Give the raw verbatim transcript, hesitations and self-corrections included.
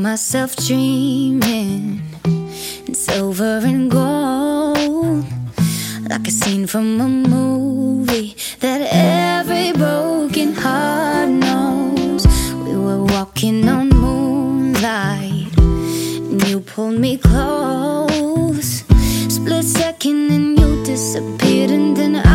myself dreaming in silver and gold, like a scene from a movie that every broken heart knows. We were walking on moonlight and you pulled me close. Split second and you disappeared, and then I